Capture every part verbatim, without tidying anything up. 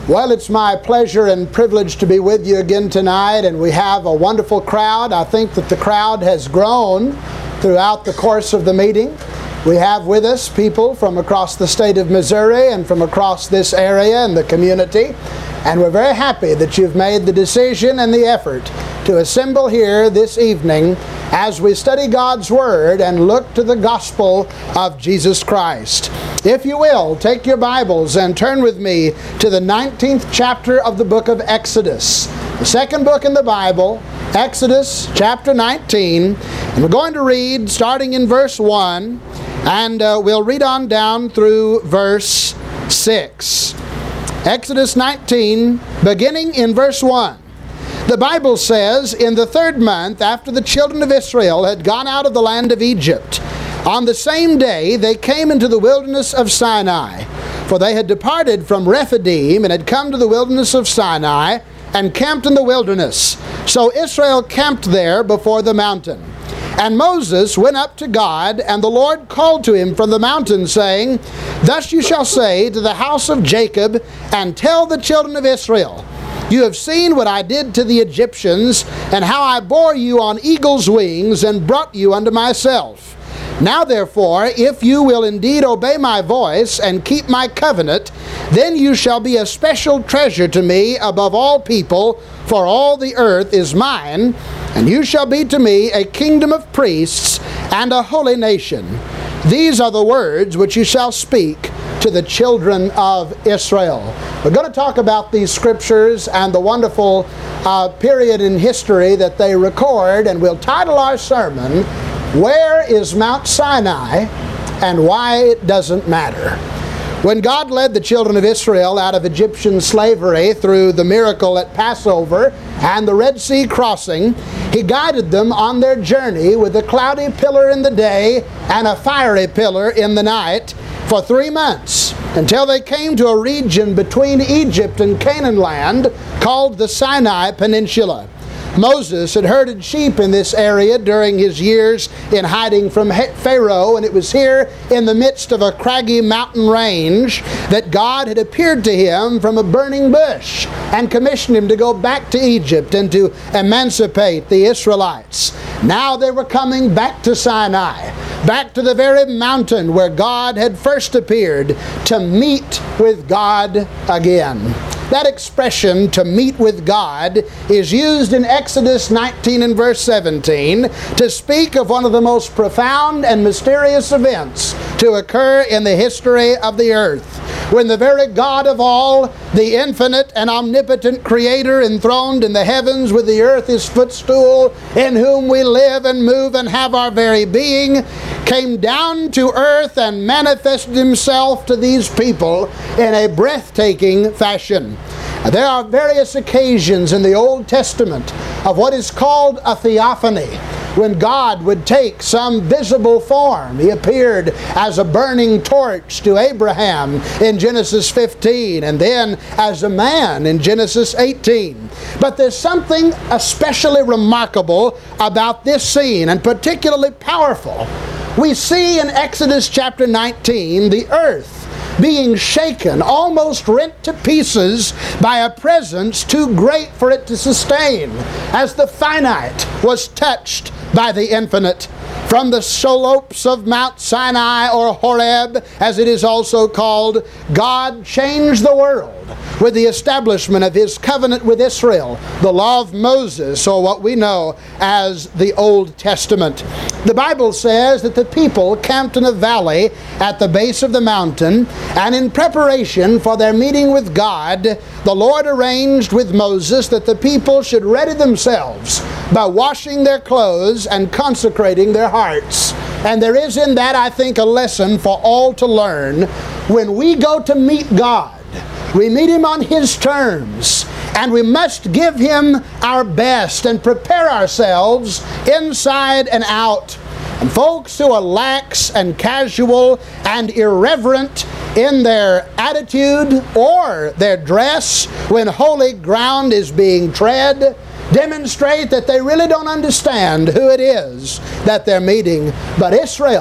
Well, it's my pleasure and privilege to be with you again tonight, and we have a wonderful crowd. I think that the crowd has grown throughout the course of the meeting. We have with us people from across the state of Missouri and from across this area and the community, and we're very happy that you've made the decision and the effort to assemble here this evening as we study God's Word and look to the gospel of Jesus Christ. If you will, take your Bibles and turn with me to the nineteenth chapter of the book of Exodus. The second book in the Bible, Exodus chapter nineteen. And we're going to read starting in verse one, and uh, we'll read on down through verse six. Exodus nineteen, beginning in verse one. The Bible says, "In the third month after the children of Israel had gone out of the land of Egypt, on the same day they came into the wilderness of Sinai. For they had departed from Rephidim and had come to the wilderness of Sinai and camped in the wilderness. So Israel camped there before the mountain. And Moses went up to God, and the Lord called to him from the mountain, saying, Thus you shall say to the house of Jacob, and tell the children of Israel, You have seen what I did to the Egyptians, and how I bore you on eagle's wings, and brought you unto myself. Now therefore, if you will indeed obey my voice, and keep my covenant, then you shall be a special treasure to me above all people, for all the earth is mine, and you shall be to me a kingdom of priests, and a holy nation. These are the words which you shall speak to the children of Israel." We're going to talk about these scriptures and the wonderful uh, period in history that they record, and we'll title our sermon, Where is Mount Sinai and Why It Doesn't Matter? When God led the children of Israel out of Egyptian slavery through the miracle at Passover and the Red Sea crossing, He guided them on their journey with a cloudy pillar in the day and a fiery pillar in the night for three months, until they came to a region between Egypt and Canaan land called the Sinai Peninsula. Moses had herded sheep in this area during his years in hiding from Pharaoh, and it was here in the midst of a craggy mountain range that God had appeared to him from a burning bush and commissioned him to go back to Egypt and to emancipate the Israelites. Now they were coming back to Sinai, back to the very mountain where God had first appeared, to meet with God again. That expression, to meet with God, is used in Exodus nineteen and verse seventeen to speak of one of the most profound and mysterious events to occur in the history of the earth, when the very God of all, the infinite and omnipotent Creator enthroned in the heavens with the earth His footstool, in whom we live and move and have our very being, came down to earth and manifested Himself to these people in a breathtaking fashion. There are various occasions in the Old Testament of what is called a theophany, when God would take some visible form. He appeared as a burning torch to Abraham in Genesis fifteen, and then as a man in Genesis eighteen. But there's something especially remarkable about this scene, and particularly powerful. We see in Exodus chapter nineteen the earth being shaken, almost rent to pieces by a presence too great for it to sustain, as the finite was touched by the infinite. From the slopes of Mount Sinai, or Horeb, as it is also called, God changed the world with the establishment of His covenant with Israel, the law of Moses, or what we know as the Old Testament. The Bible says that the people camped in a valley at the base of the mountain, and in preparation for their meeting with God, the Lord arranged with Moses that the people should ready themselves by washing their clothes and consecrating their hearts. And there is in that, I think, a lesson for all to learn. When we go to meet God, we meet Him on His terms, and we must give Him our best and prepare ourselves inside and out. And folks who are lax and casual and irreverent in their attitude or their dress when holy ground is being tread demonstrate that they really don't understand who it is that they're meeting. But Israel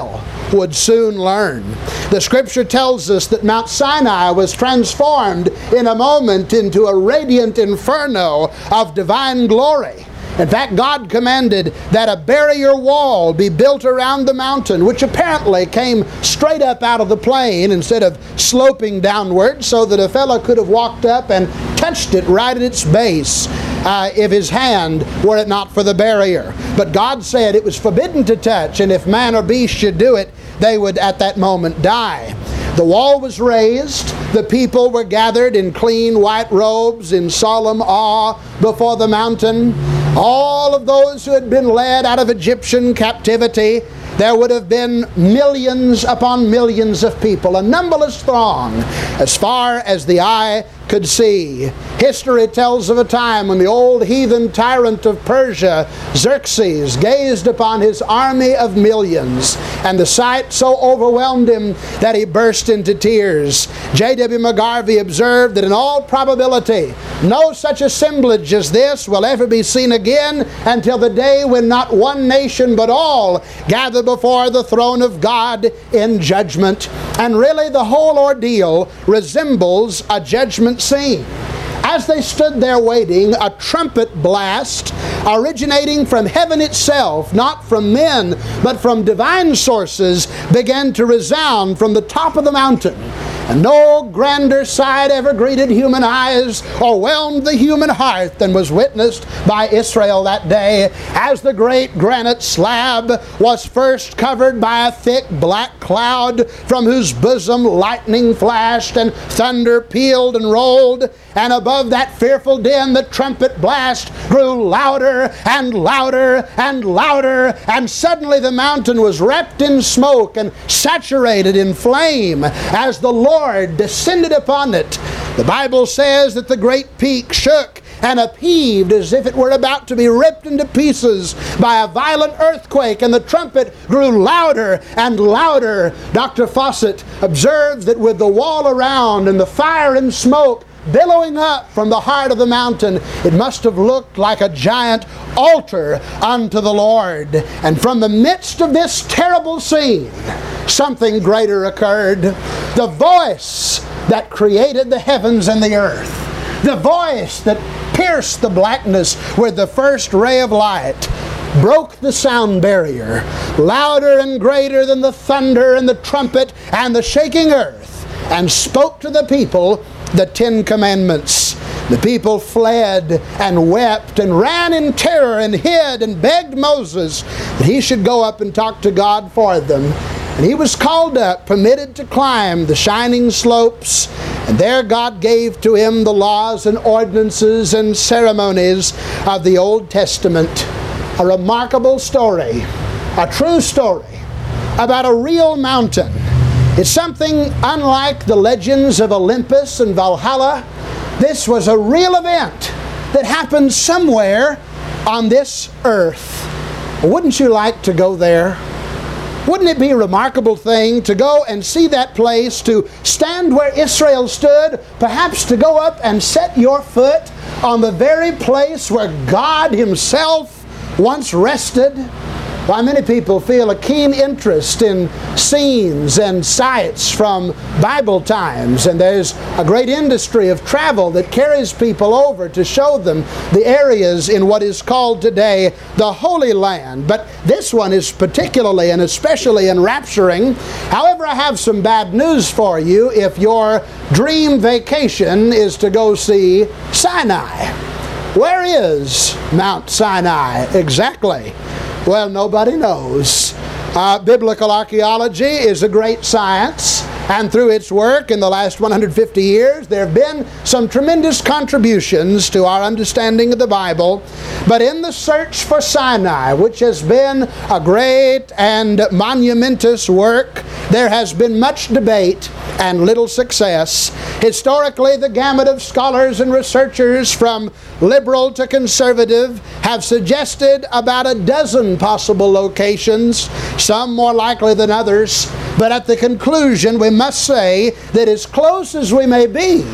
would soon learn. The Scripture tells us that Mount Sinai was transformed in a moment into a radiant inferno of divine glory. In fact, God commanded that a barrier wall be built around the mountain, which apparently came straight up out of the plain instead of sloping downward, so that a fellow could have walked up and touched it right at its base uh, if his hand were it not for the barrier. But God said it was forbidden to touch, and if man or beast should do it, they would at that moment die. The wall was raised. The people were gathered in clean white robes in solemn awe before the mountain. All of those who had been led out of Egyptian captivity, there would have been millions upon millions of people, a numberless throng, as far as the eye could see. History tells of a time when the old heathen tyrant of Persia, Xerxes, gazed upon his army of millions, and the sight so overwhelmed him that he burst into tears. J W McGarvey observed that in all probability, no such assemblage as this will ever be seen again until the day when not one nation but all gather before the throne of God in judgment. And really the whole ordeal resembles a judgment scene. As they stood there waiting, a trumpet blast originating from heaven itself, not from men, but from divine sources, began to resound from the top of the mountain. And no grander sight ever greeted human eyes or whelmed the human heart than was witnessed by Israel that day, as the great granite slab was first covered by a thick black cloud, from whose bosom lightning flashed and thunder pealed and rolled. And above that fearful din, the trumpet blast grew louder and louder and louder, and suddenly the mountain was wrapped in smoke and saturated in flame as the Lord descended upon it. The Bible says that the great peak shook and upheaved as if it were about to be ripped into pieces by a violent earthquake, and the trumpet grew louder and louder. Doctor Fawcett observed that with the wall around and the fire and smoke billowing up from the heart of the mountain, it must have looked like a giant altar unto the Lord. And from the midst of this terrible scene, something greater occurred. The voice that created the heavens and the earth, the voice that pierced the blackness with the first ray of light, broke the sound barrier, louder and greater than the thunder and the trumpet and the shaking earth, and spoke to the people the Ten Commandments. The people fled and wept and ran in terror and hid and begged Moses that he should go up and talk to God for them. And he was called up, permitted to climb the shining slopes, and there God gave to him the laws and ordinances and ceremonies of the Old Testament. A remarkable story, a true story about a real mountain. It's something unlike the legends of Olympus and Valhalla. This was a real event that happened somewhere on this earth. Wouldn't you like to go there? Wouldn't it be a remarkable thing to go and see that place, to stand where Israel stood, perhaps to go up and set your foot on the very place where God Himself once rested? Why, many people feel a keen interest in scenes and sights from Bible times, and there's a great industry of travel that carries people over to show them the areas in what is called today the Holy Land. But this one is particularly and especially enrapturing. However, I have some bad news for you if your dream vacation is to go see Sinai. Where is Mount Sinai exactly? Well, nobody knows. Uh, biblical archaeology is a great science, and through its work in the last one hundred fifty years, there have been some tremendous contributions to our understanding of the Bible. But in the search for Sinai, which has been a great and monumentous work, there has been much debate and little success. Historically, the gamut of scholars and researchers, from liberal to conservative, have suggested about a dozen possible locations, some more likely than others. But at the conclusion, we must say that as close as we may be,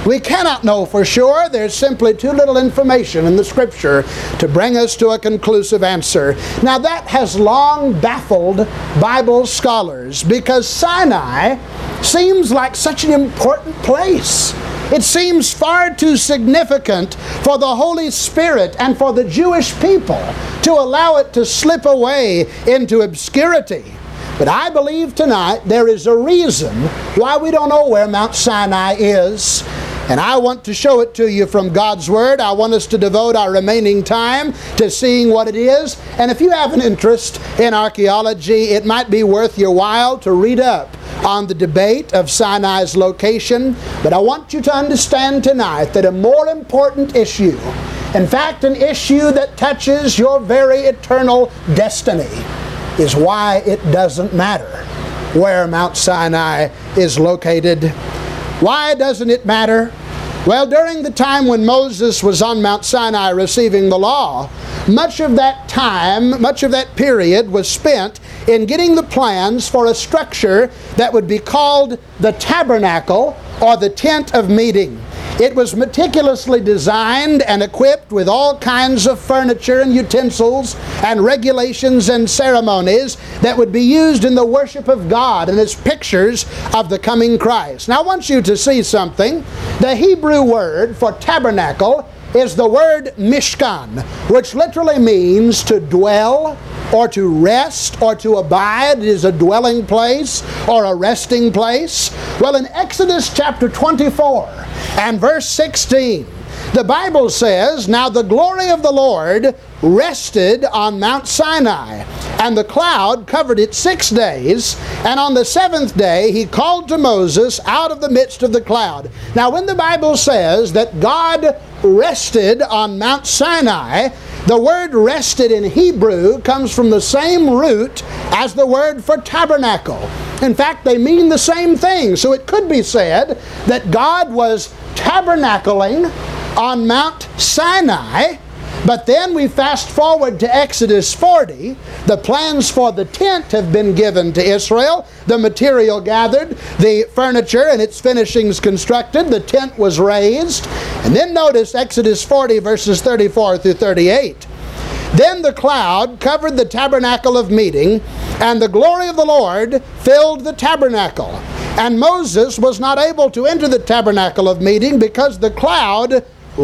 We cannot know for sure. There's simply too little information in the Scripture to bring us to a conclusive answer. Now that has long baffled Bible scholars because Sinai seems like such an important place. It seems far too significant for the Holy Spirit and for the Jewish people to allow it to slip away into obscurity. But I believe tonight there is a reason why we don't know where Mount Sinai is. And I want to show it to you from God's Word. I want us to devote our remaining time to seeing what it is. And if you have an interest in archaeology, it might be worth your while to read up on the debate of Sinai's location. But I want you to understand tonight that a more important issue, in fact an issue that touches your very eternal destiny, is why it doesn't matter where Mount Sinai is located. Why doesn't it matter? Well, during the time when Moses was on Mount Sinai receiving the law, much of that time, much of that period was spent in getting the plans for a structure that would be called the tabernacle or the tent of meeting. It was meticulously designed and equipped with all kinds of furniture and utensils and regulations and ceremonies that would be used in the worship of God and as pictures of the coming Christ. Now I want you to see something. The Hebrew word for tabernacle is the word mishkan, which literally means to dwell or to rest or to abide. It is a dwelling place or a resting place. Well, in Exodus chapter twenty-four and verse sixteen, the Bible says, "Now the glory of the Lord rested on Mount Sinai, and the cloud covered it six days, and on the seventh day he called to Moses out of the midst of the cloud." Now when the Bible says that God rested on Mount Sinai, the word rested in Hebrew comes from the same root as the word for tabernacle. In fact, they mean the same thing. So it could be said that God was tabernacling on Mount Sinai. But then we fast forward to Exodus forty. The plans for the tent have been given to Israel. The material gathered, the furniture and its finishings constructed, the tent was raised. And then notice Exodus forty verses thirty-four through thirty-eight. "Then the cloud covered the tabernacle of meeting, and the glory of the Lord filled the tabernacle. And Moses was not able to enter the tabernacle of meeting because the cloud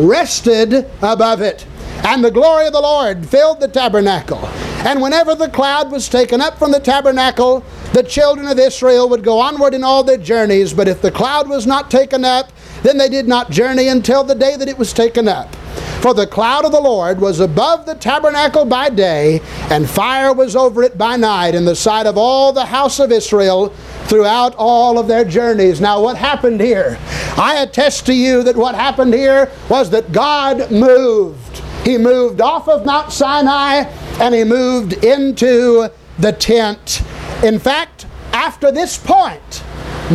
rested above it. And the glory of the Lord filled the tabernacle. And whenever the cloud was taken up from the tabernacle, the children of Israel would go onward in all their journeys. But if the cloud was not taken up, then they did not journey until the day that it was taken up. For the cloud of the Lord was above the tabernacle by day, and fire was over it by night in the sight of all the house of Israel throughout all of their journeys." Now what happened here? I attest to you that what happened here was that God moved. He moved off of Mount Sinai and he moved into the tent. In fact, after this point,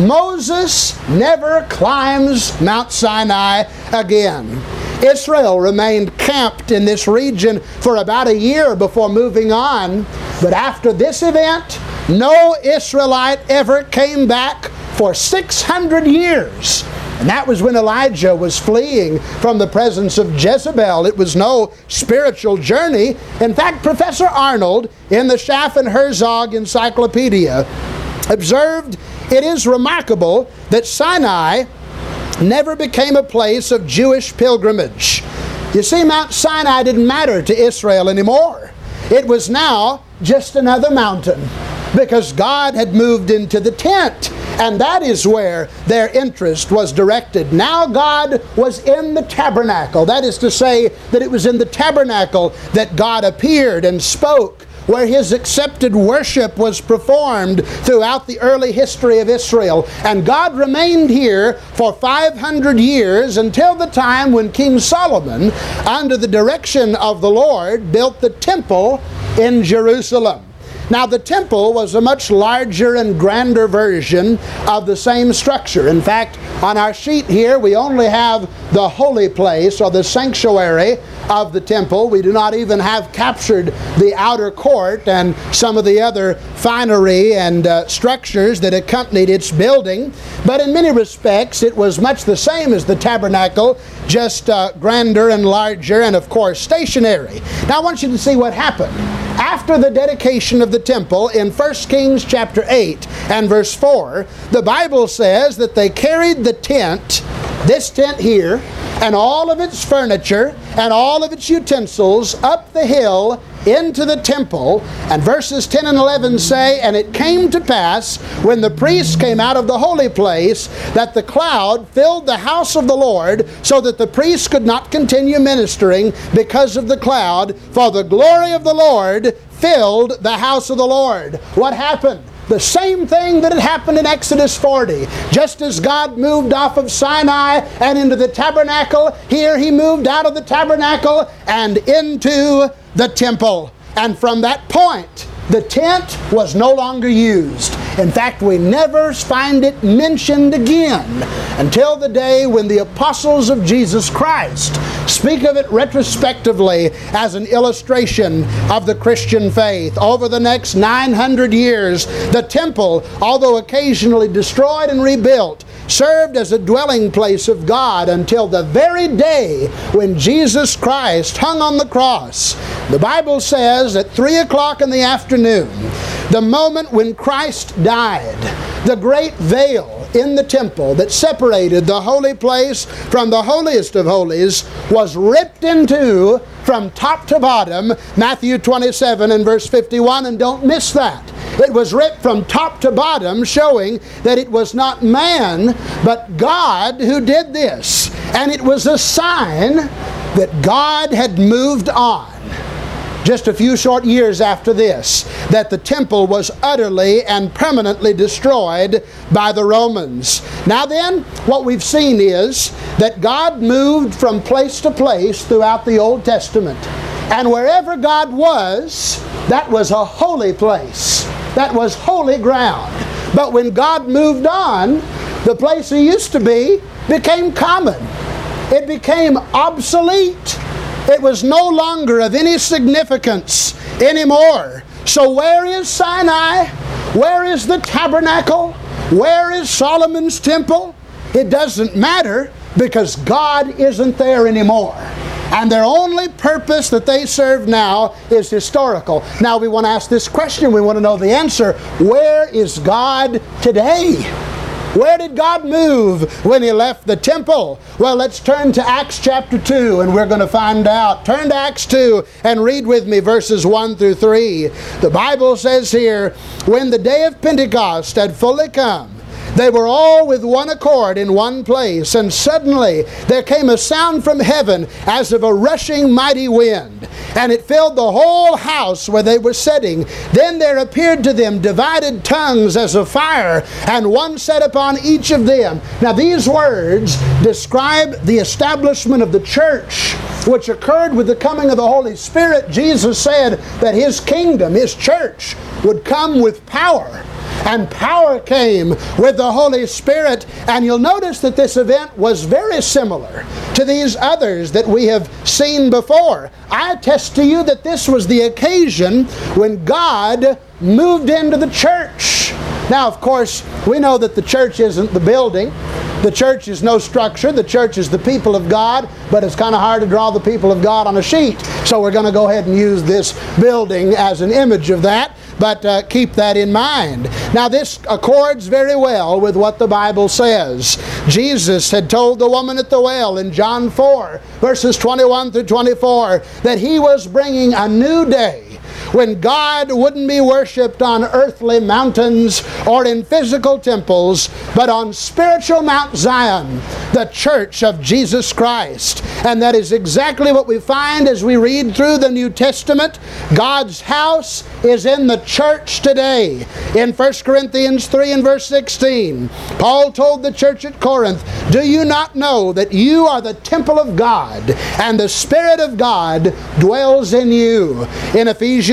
Moses never climbs Mount Sinai again. Israel remained camped in this region for about a year before moving on. But after this event, no Israelite ever came back for six hundred years. And that was when Elijah was fleeing from the presence of Jezebel. It was no spiritual journey. In fact, Professor Arnold, in the Schaff and Herzog Encyclopedia, observed, "It is remarkable that Sinai never became a place of Jewish pilgrimage." You see, Mount Sinai didn't matter to Israel anymore. It was now just another mountain, because God had moved into the tent, and that is where their interest was directed. Now God was in the tabernacle. That is to say that it was in the tabernacle that God appeared and spoke, where his accepted worship was performed throughout the early history of Israel. And God remained here for five hundred years until the time when King Solomon, under the direction of the Lord, built the temple in Jerusalem. Now the temple was a much larger and grander version of the same structure. In fact, on our sheet here we only have the holy place or the sanctuary of the temple. We do not even have captured the outer court and some of the other finery and uh, structures that accompanied its building, but in many respects it was much the same as the tabernacle, just uh, grander and larger and of course stationary. Now I want you to see what happened. After the dedication of the temple in First Kings chapter eight and verse four, the Bible says that they carried the tent, this tent here, and all of its furniture and all of its utensils up the hill into the temple. And verses ten and eleven say, "And it came to pass, when the priests came out of the holy place, that the cloud filled the house of the Lord, so that the priests could not continue ministering because of the cloud, for the glory of the Lord filled the house of the Lord." What happened? The same thing that had happened in Exodus forty. Just as God moved off of Sinai and into the tabernacle, here he moved out of the tabernacle and into the temple. And from that point, the tent was no longer used. In fact, we never find it mentioned again until the day when the apostles of Jesus Christ speak of it retrospectively as an illustration of the Christian faith. Over the next nine hundred years, the temple, although occasionally destroyed and rebuilt, served as a dwelling place of God until the very day when Jesus Christ hung on the cross. The Bible says at three o'clock in the afternoon, the moment when Christ died, the great veil in the temple that separated the holy place from the holiest of holies was ripped in two from top to bottom. Matthew twenty-seven and verse fifty-one, and don't miss that. It was ripped from top to bottom, showing that it was not man, but God who did this. And it was a sign that God had moved on. Just a few short years after this, that the temple was utterly and permanently destroyed by the Romans. Now then, what we've seen is that God moved from place to place throughout the Old Testament. And wherever God was, that was a holy place. That was holy ground. But when God moved on, the place he used to be became common. It became obsolete. It was no longer of any significance anymore. So where is Sinai? Where is the tabernacle? Where is Solomon's temple? It doesn't matter, because God isn't there anymore. And their only purpose that they serve now is historical. Now we want to ask this question. We want to know the answer. Where is God today? Where did God move when he left the temple? Well, let's turn to Acts chapter two and we're going to find out. Turn to Acts two and read with me verses one through three. The Bible says here, "When the day of Pentecost had fully come, they were all with one accord in one place, and suddenly there came a sound from heaven as of a rushing mighty wind, and it filled the whole house where they were sitting. Then there appeared to them divided tongues as of fire, and one sat upon each of them." Now these words describe the establishment of the church, which occurred with the coming of the Holy Spirit. Jesus said that his kingdom, his church, would come with power. And power came with the Holy Spirit. And you'll notice that this event was very similar to these others that we have seen before. I attest to you that this was the occasion when God moved into the church. Now, of course, we know that the church isn't the building. The church is no structure. The church is the people of God, but it's kind of hard to draw the people of God on a sheet. So we're going to go ahead and use this building as an image of that. But uh, keep that in mind. Now this accords very well with what the Bible says. Jesus had told the woman at the well in John four, verses twenty-one through twenty-four, that he was bringing a new day when God wouldn't be worshipped on earthly mountains or in physical temples, but on spiritual Mount Zion, the church of Jesus Christ. And that is exactly what we find as we read through the New Testament. God's house is in the church today. In First Corinthians three and verse sixteen, Paul told the church at Corinth, "Do you not know that you are the temple of God, and the Spirit of God dwells in you?" In Ephesians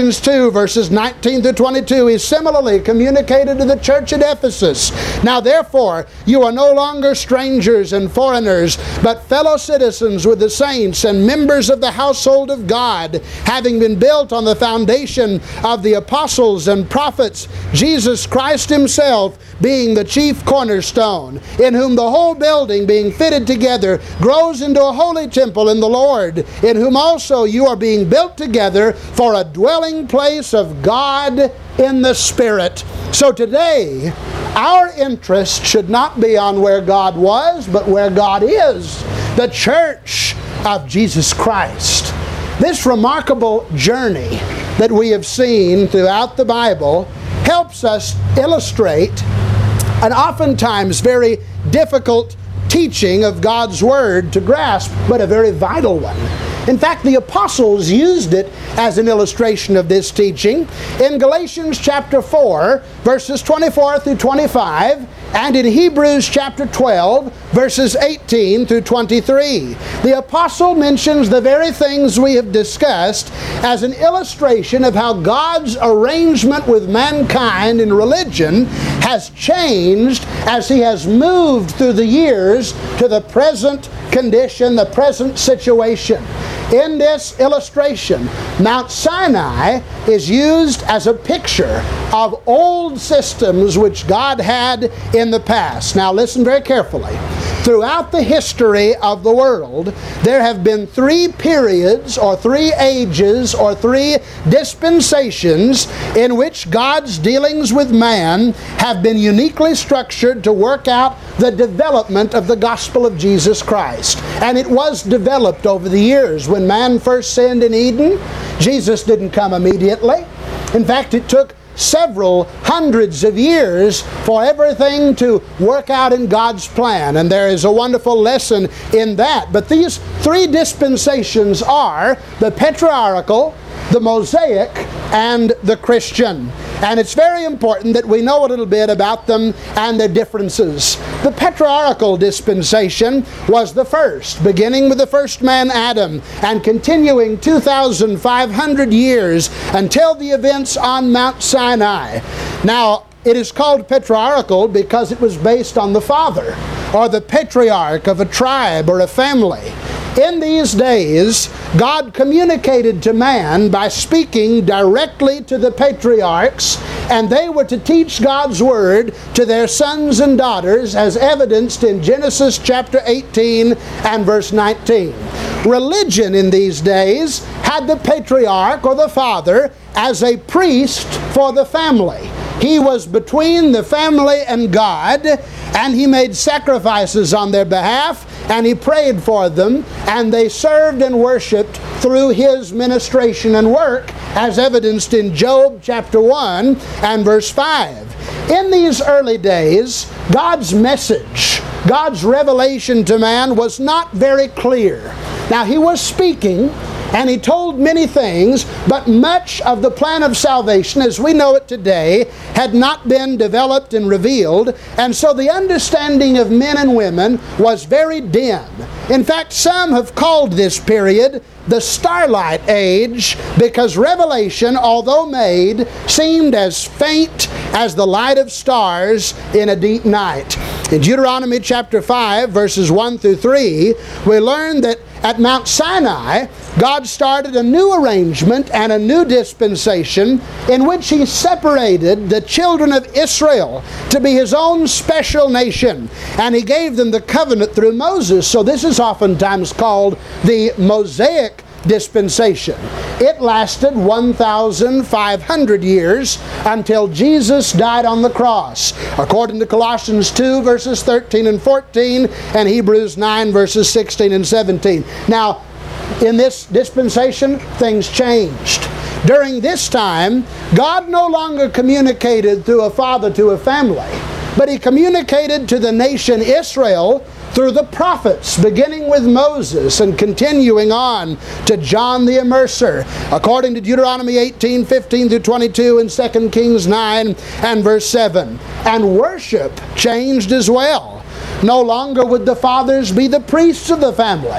Ephesians two, verses nineteen through twenty-two, he similarly communicated to the church at Ephesus, "Now therefore you are no longer strangers and foreigners, but fellow citizens with the saints and members of the household of God, having been built on the foundation of the apostles and prophets, Jesus Christ himself being the chief cornerstone, in whom the whole building being fitted together grows into a holy temple in the Lord, in whom also you are being built together for a dwelling place of God in the Spirit." So today, our interest should not be on where God was, but where God is, the church of Jesus Christ. This remarkable journey that we have seen throughout the Bible helps us illustrate an oftentimes very difficult teaching of God's Word to grasp, but a very vital one. In fact, the apostles used it as an illustration of this teaching in Galatians chapter four, verses twenty-four through twenty-five, and in Hebrews chapter twelve, verses eighteen through twenty-three. The apostle mentions the very things we have discussed as an illustration of how God's arrangement with mankind in religion has changed as he has moved through the years to the present condition, the present situation. In this illustration, Mount Sinai is used as a picture of old systems which God had in the past. Now listen very carefully. Throughout the history of the world, there have been three periods or three ages or three dispensations in which God's dealings with man have been uniquely structured to work out the development of the gospel of Jesus Christ. And it was developed over the years. When man first sinned in Eden, Jesus didn't come immediately. In fact, it took several hundreds of years for everything to work out in God's plan, and there is a wonderful lesson in that. But these three dispensations are the patriarchal, the Mosaic, and the Christian. And it's very important that we know a little bit about them and their differences. The patriarchal dispensation was the first, beginning with the first man Adam and continuing two thousand five hundred years until the events on Mount Sinai. Now, it is called patriarchal because it was based on the father or the patriarch of a tribe or a family. In these days, God communicated to man by speaking directly to the patriarchs, and they were to teach God's Word to their sons and daughters, as evidenced in Genesis chapter eighteen and verse nineteen. Religion in these days had the patriarch or the father as a priest for the family. He was between the family and God, and he made sacrifices on their behalf, and he prayed for them, and they served and worshiped through his ministration and work, as evidenced in Job chapter one and verse five. In these early days, God's message, God's revelation to man was not very clear. Now, he was speaking, and he told many things, but much of the plan of salvation as we know it today had not been developed and revealed, and so the understanding of men and women was very dim. In fact, some have called this period the Starlight Age, because revelation, although made, seemed as faint as the light of stars in a deep night. In Deuteronomy chapter five, verses one through three, we learn that at Mount Sinai, God started a new arrangement and a new dispensation in which he separated the children of Israel to be his own special nation, and he gave them the covenant through Moses. So this is oftentimes called the Mosaic dispensation. It lasted one thousand five hundred years until Jesus died on the cross, according to Colossians two verses thirteen and fourteen and Hebrews nine verses sixteen and seventeen. Now, in this dispensation, things changed. During this time, God no longer communicated through a father to a family, but he communicated to the nation Israel through the prophets, beginning with Moses and continuing on to John the Immerser, according to Deuteronomy eighteen, fifteen through twenty-two and Second Kings nine and verse seven. And worship changed as well. No longer would the fathers be the priests of the family.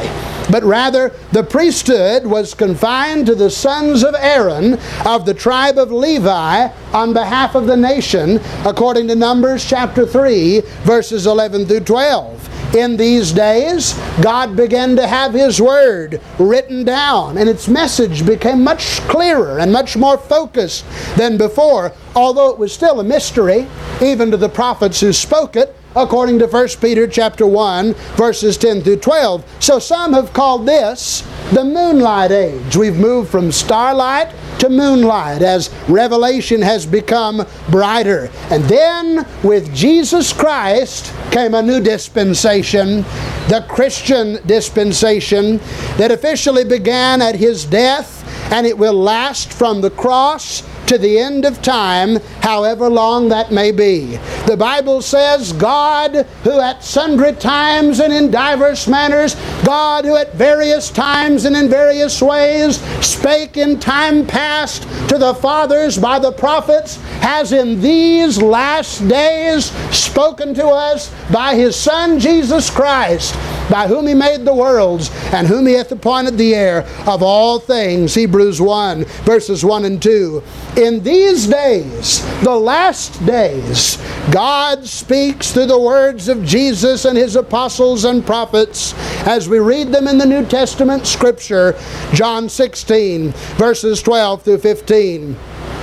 but rather the priesthood was confined to the sons of Aaron of the tribe of Levi on behalf of the nation, according to Numbers chapter three, verses eleven through twelve. In these days, God began to have His Word written down, and its message became much clearer and much more focused than before, although it was still a mystery, even to the prophets who spoke it, according to First Peter chapter one, verses ten through twelve. So some have called this the moonlight age. We've moved from starlight to moonlight as revelation has become brighter. And then with Jesus Christ came a new dispensation, the Christian dispensation, that officially began at His death, and it will last from the cross to the end of time, however long that may be. The Bible says, God who at sundry times and in divers manners, God who at various times and in various ways spake in time past to the fathers by the prophets, has in these last days spoken to us by His Son Jesus Christ, by whom He made the worlds, and whom He hath appointed the heir of all things. Hebrews one, verses one and two. In these days, the last days, God speaks through the words of Jesus and His apostles and prophets as we read them in the New Testament Scripture. John sixteen, verses twelve through fifteen.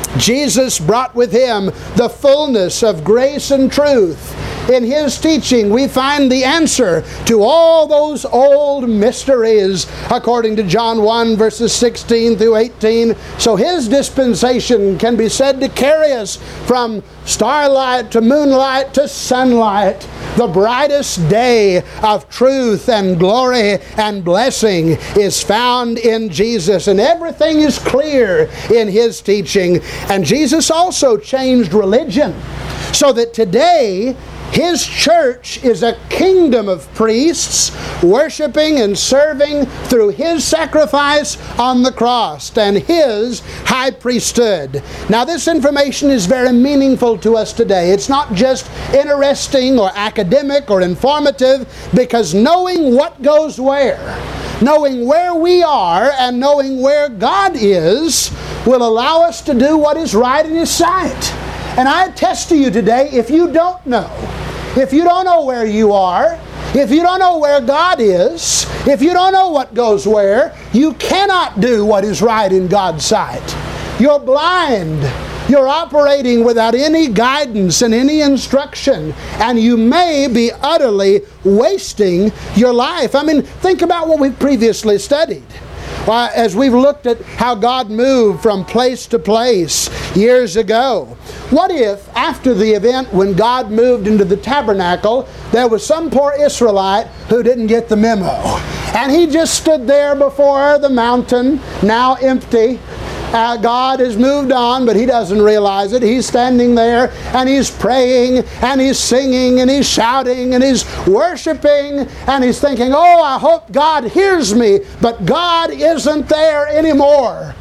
Jesus brought with Him the fullness of grace and truth. In His teaching we find the answer to all those old mysteries, according to John one, verses sixteen through eighteen. So His dispensation can be said to carry us from starlight to moonlight to sunlight. The brightest day of truth and glory and blessing is found in Jesus, and everything is clear in His teaching. And Jesus also changed religion so that today His church is a kingdom of priests worshiping and serving through His sacrifice on the cross and His high priesthood. Now this information is very meaningful to us today. It's not just interesting or academic or informative, because knowing what goes where, knowing where we are and knowing where God is, will allow us to do what is right in His sight. And I attest to you today, if you don't know, if you don't know where you are, if you don't know where God is, if you don't know what goes where, you cannot do what is right in God's sight. You're blind. You're operating without any guidance and any instruction, and you may be utterly wasting your life. I mean, think about what we've previously studied. Uh, as we've looked at how God moved from place to place years ago. What if after the event when God moved into the tabernacle, there was some poor Israelite who didn't get the memo, and he just stood there before the mountain, now empty. Uh, God has moved on, but he doesn't realize it. He's standing there and he's praying and he's singing and he's shouting and he's worshiping and he's thinking, oh, I hope God hears me. But God isn't there anymore.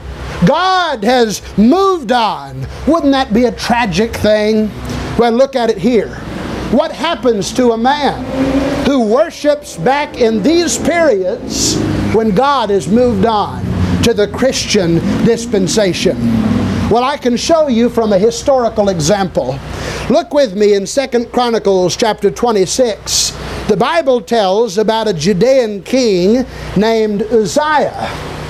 God has moved on. Wouldn't that be a tragic thing? Well, look at it here. What happens to a man who worships back in these periods when God has moved on to the Christian dispensation? Well, I can show you from a historical example. Look with me in Second Chronicles chapter twenty-six. The Bible tells about a Judean king named Uzziah.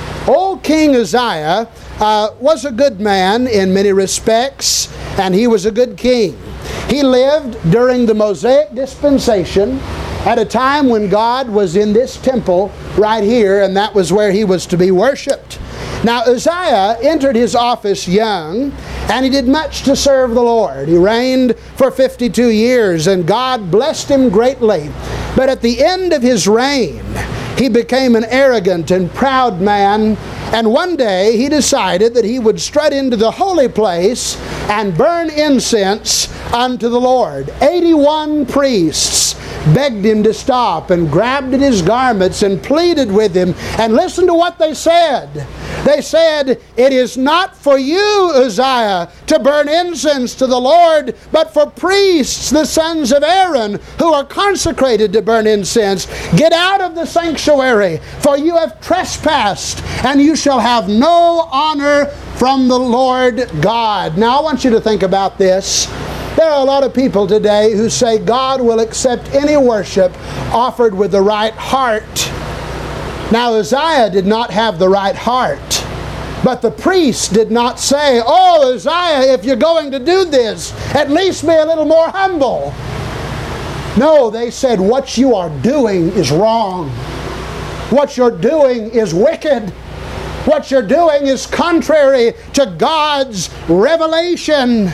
Old King Uzziah uh, was a good man in many respects, and he was a good king. He lived during the Mosaic dispensation at a time when God was in this temple right here, and that was where He was to be worshipped. Now Uzziah entered his office young, and he did much to serve the Lord. He reigned for fifty-two years, and God blessed him greatly. But at the end of his reign, he became an arrogant and proud man, and one day he decided that he would strut into the holy place and burn incense unto the Lord. eighty-one priests begged him to stop and grabbed at his garments and pleaded with him. And listen to what they said. They said, "It is not for you, Uzziah, to burn incense to the Lord, but for priests, the sons of Aaron, who are consecrated to burn incense. Get out of the sanctuary, for you have trespassed, and you shall have no honor from the Lord God." Now I want you to think about this. There are a lot of people today who say God will accept any worship offered with the right heart. Now Uzziah did not have the right heart, but the priests did not say, "Oh, Uzziah, if you're going to do this, at least be a little more humble." No, they said, "What you are doing is wrong. What you're doing is wicked. What you're doing is contrary to God's revelation."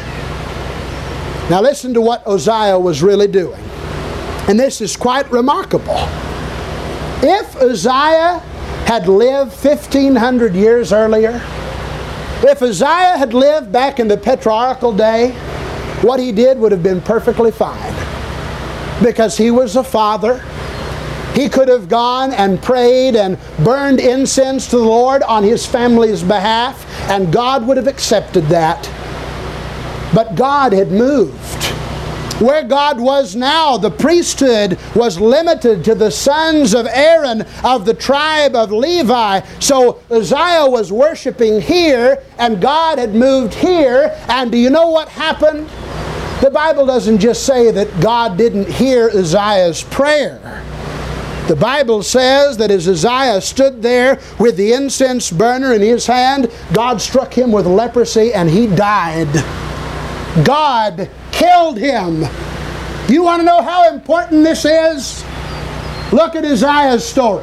Now listen to what Uzziah was really doing. And this is quite remarkable. If Uzziah had lived fifteen hundred years earlier, if Uzziah had lived back in the patriarchal day, what he did would have been perfectly fine. Because he was a father. He could have gone and prayed and burned incense to the Lord on his family's behalf, and God would have accepted that. But God had moved. Where God was now, the priesthood was limited to the sons of Aaron of the tribe of Levi. So Uzziah was worshiping here, and God had moved here. And do you know what happened? The Bible doesn't just say that God didn't hear Uzziah's prayer. The Bible says that as Uzziah stood there with the incense burner in his hand, God struck him with leprosy and he died. God killed him. You want to know how important this is? Look at Uzziah's story.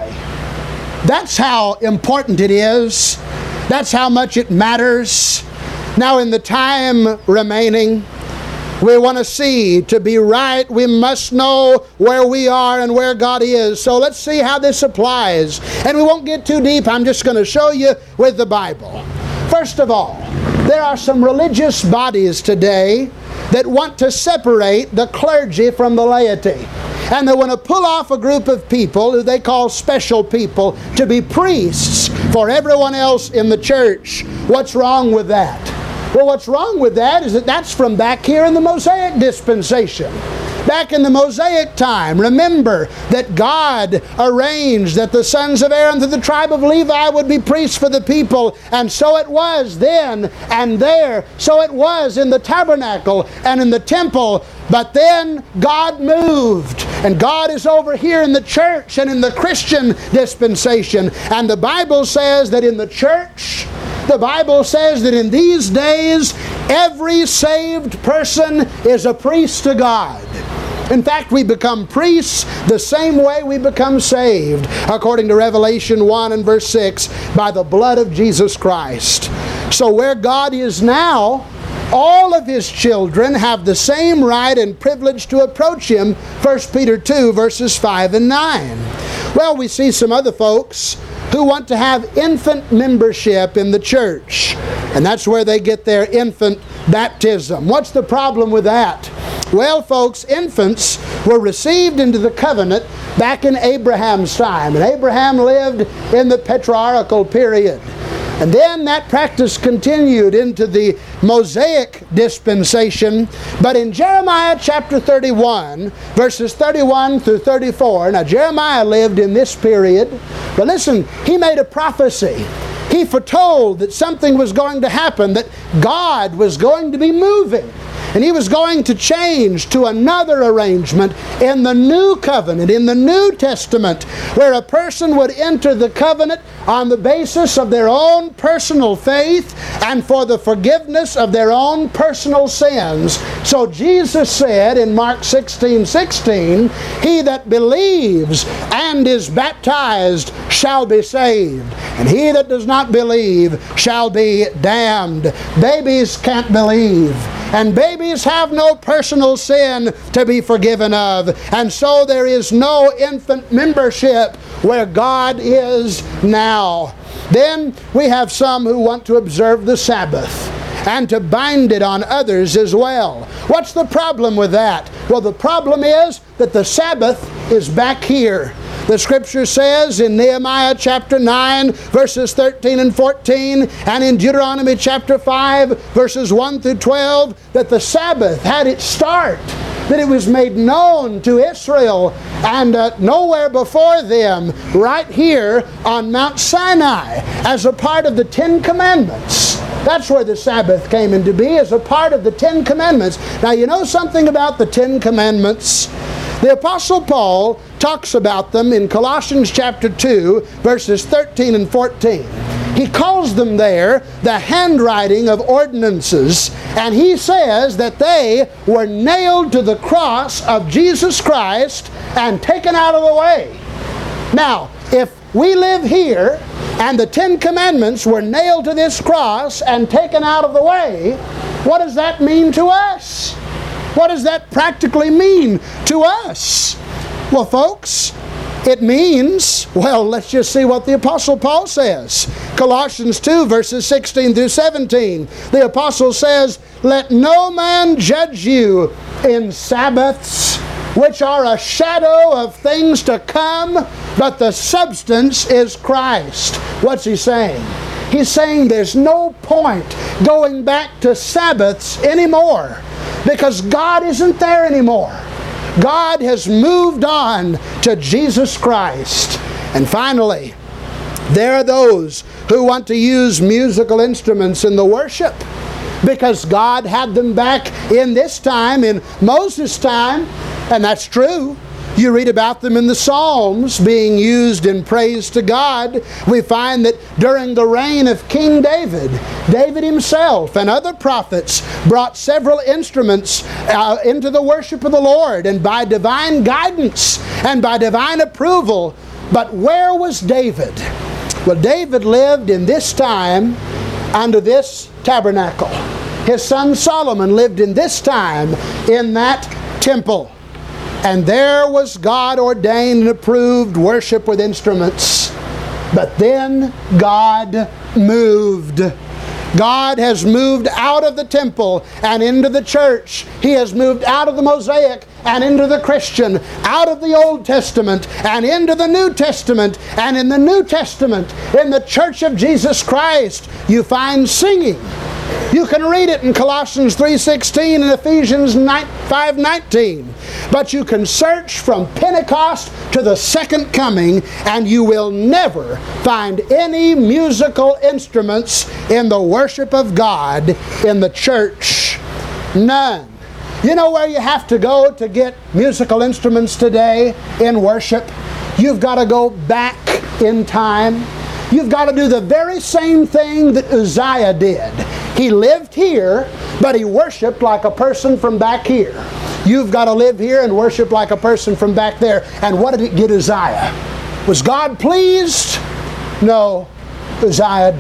That's how important it is. That's how much it matters. Now in the time remaining, we want to see, to be right, we must know where we are and where God is. So let's see how this applies. And we won't get too deep. I'm just going to show you with the Bible. First of all, there are some religious bodies today that want to separate the clergy from the laity. And they want to pull off a group of people who they call special people to be priests for everyone else in the church. What's wrong with that? Well, what's wrong with that is that that's from back here in the Mosaic dispensation. Back in the Mosaic time, remember that God arranged that the sons of Aaron to the tribe of Levi would be priests for the people. And so it was then and there. So it was in the tabernacle and in the temple. But then God moved. And God is over here in the church and in the Christian dispensation. And the Bible says that in the church, the Bible says that in these days, every saved person is a priest to God. In fact, we become priests the same way we become saved, according to Revelation one and verse six, by the blood of Jesus Christ. So where God is now, all of His children have the same right and privilege to approach Him, First Peter two, verses five and nine. Well, we see some other folks who want to have infant membership in the church. And that's where they get their infant baptism. What's the problem with that? Well, folks, infants were received into the covenant back in Abraham's time. And Abraham lived in the patriarchal period. And then that practice continued into the Mosaic dispensation. But in Jeremiah chapter thirty-one, verses thirty-one through thirty-four, now Jeremiah lived in this period. But listen, he made a prophecy. He foretold that something was going to happen, that God was going to be moving. And He was going to change to another arrangement in the new covenant, in the New Testament, where a person would enter the covenant on the basis of their own personal faith and for the forgiveness of their own personal sins. So Jesus said in Mark sixteen sixteen, "He that believes and is baptized shall be saved, and he that does not believe shall be damned." Babies can't believe. And babies have no personal sin to be forgiven of. And so there is no infant membership where God is now. Then we have some who want to observe the Sabbath and to bind it on others as well. What's the problem with that? Well, the problem is that the Sabbath is back here. The Scripture says in Nehemiah chapter nine, verses thirteen and fourteen, and in Deuteronomy chapter five, verses one through twelve, that the Sabbath had its start, that it was made known to Israel, and uh, nowhere before them, right here on Mount Sinai, as a part of the Ten Commandments. That's where the Sabbath came into being, as a part of the Ten Commandments. Now, you know something about the Ten Commandments? The Apostle Paul talks about them in Colossians chapter two, verses thirteen and fourteen. He calls them there the handwriting of ordinances, and he says that they were nailed to the cross of Jesus Christ and taken out of the way. Now, if we live here and the Ten Commandments were nailed to this cross and taken out of the way, what does that mean to us? What does that practically mean to us? Well, folks, it means, well, let's just see what the Apostle Paul says. Colossians two, verses sixteen through seventeen. The Apostle says, "Let no man judge you in Sabbaths, which are a shadow of things to come, but the substance is Christ." What's he saying? He's saying there's no point going back to Sabbaths anymore, because God isn't there anymore. God has moved on to Jesus Christ. And finally, there are those who want to use musical instruments in the worship, because God had them back in this time, in Moses' time, and that's true. You read about them in the Psalms being used in praise to God. We find that during the reign of King David, David himself and other prophets brought several instruments uh, into the worship of the Lord, and by divine guidance and by divine approval. But where was David? Well, David lived in this time under this tabernacle. His son Solomon lived in this time in that temple. And there was God ordained and approved worship with instruments. But then God moved. God has moved out of the temple and into the church. He has moved out of the Mosaic and into the Christian, out of the Old Testament and into the New Testament. And in the New Testament, in the church of Jesus Christ, you find singing. You can read it in Colossians three sixteen and Ephesians five nineteen. But you can search from Pentecost to the second coming, and you will never find any musical instruments in the worship of God in the church. None. You know where you have to go to get musical instruments today in worship? You've got to go back in time. You've got to do the very same thing that Uzziah did. He lived here, but he worshiped like a person from back here. You've got to live here and worship like a person from back there. And what did it get Uzziah? Was God pleased? No. Uzziah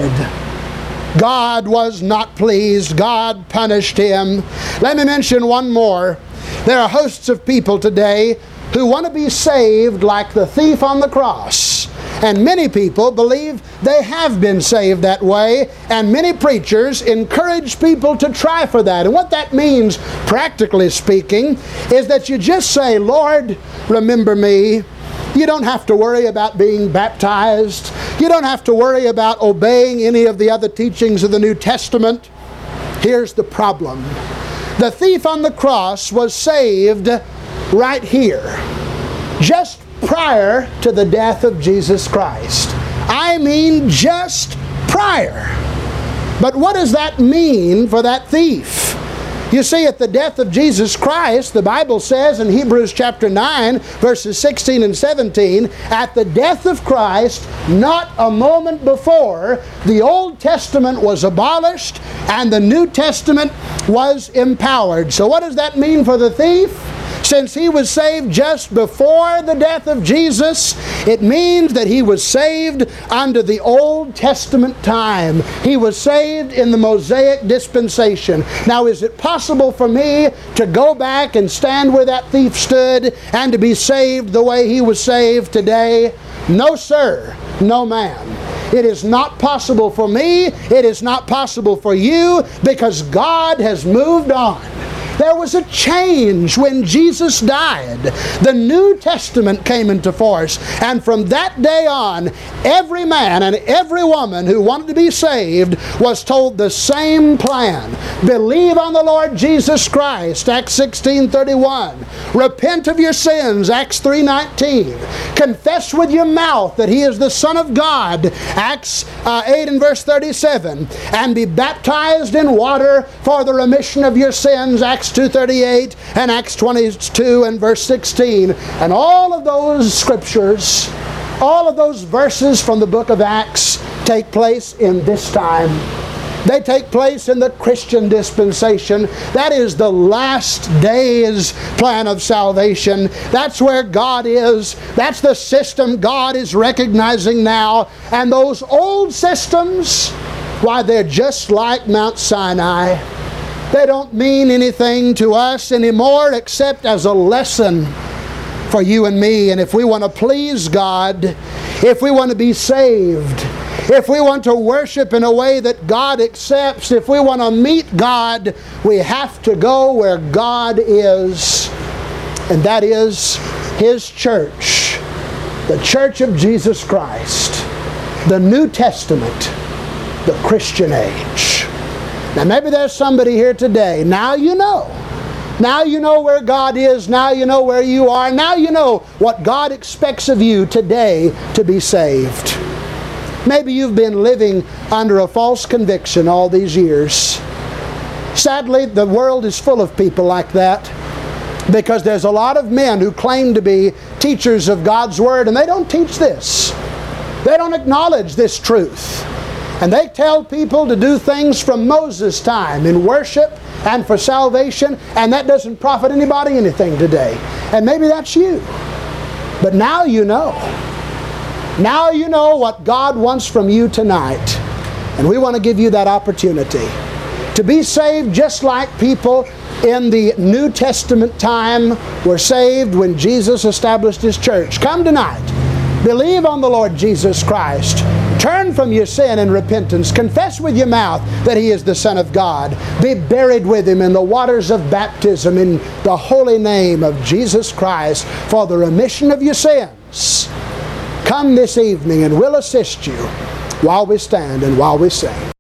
died. God was not pleased. God punished him. Let me mention one more. There are hosts of people today who want to be saved like the thief on the cross. And many people believe they have been saved that way, and many preachers encourage people to try for that. And what that means, practically speaking, is that you just say, "Lord, remember me." You don't have to worry about being baptized. You don't have to worry about obeying any of the other teachings of the New Testament. Here's the problem. The thief on the cross was saved right here, just prior to the death of Jesus Christ. I mean, just prior. But what does that mean for that thief? You see, at the death of Jesus Christ, the Bible says in Hebrews chapter nine, verses sixteen and seventeen, at the death of Christ, not a moment before, the Old Testament was abolished and the New Testament was empowered. So what does that mean for the thief? Since he was saved just before the death of Jesus, it means that he was saved under the Old Testament time. He was saved in the Mosaic dispensation. Now, is it possible for me to go back and stand where that thief stood and to be saved the way he was saved today? No, sir. No, ma'am. It is not possible for me. It is not possible for you, because God has moved on. There was a change when Jesus died. The New Testament came into force, and from that day on, every man and every woman who wanted to be saved was told the same plan. Believe on the Lord Jesus Christ, Acts sixteen thirty-one. Repent of your sins, Acts three nineteen. Confess with your mouth that He is the Son of God, Acts uh, eight and verse thirty-seven. And be baptized in water for the remission of your sins, Acts two thirty-eight and Acts twenty-two and verse sixteen. And all of those scriptures, all of those verses from the book of Acts take place in this time. They take place in the Christian dispensation. That is the last days plan of salvation. That's where God is. That's the system God is recognizing now. And those old systems, why, they're just like Mount Sinai. They don't mean anything to us anymore except as a lesson for you and me. And if we want to please God, if we want to be saved, if we want to worship in a way that God accepts, if we want to meet God, we have to go where God is, and that is His church, the Church of Jesus Christ, the New Testament, the Christian age. Now maybe there's somebody here today. Now you know. Now you know where God is. Now you know where you are. Now you know what God expects of you today to be saved. Maybe you've been living under a false conviction all these years. Sadly, the world is full of people like that, because there's a lot of men who claim to be teachers of God's Word, and they don't teach this. They don't acknowledge this truth. And they tell people to do things from Moses' time in worship and for salvation, and that doesn't profit anybody anything today. And maybe that's you. But now you know. Now you know what God wants from you tonight. And we want to give you that opportunity to be saved just like people in the New Testament time were saved when Jesus established His church. Come tonight. Believe on the Lord Jesus Christ. Turn from your sin and repentance. Confess with your mouth that He is the Son of God. Be buried with Him in the waters of baptism in the holy name of Jesus Christ for the remission of your sins. Come this evening and we'll assist you while we stand and while we sing.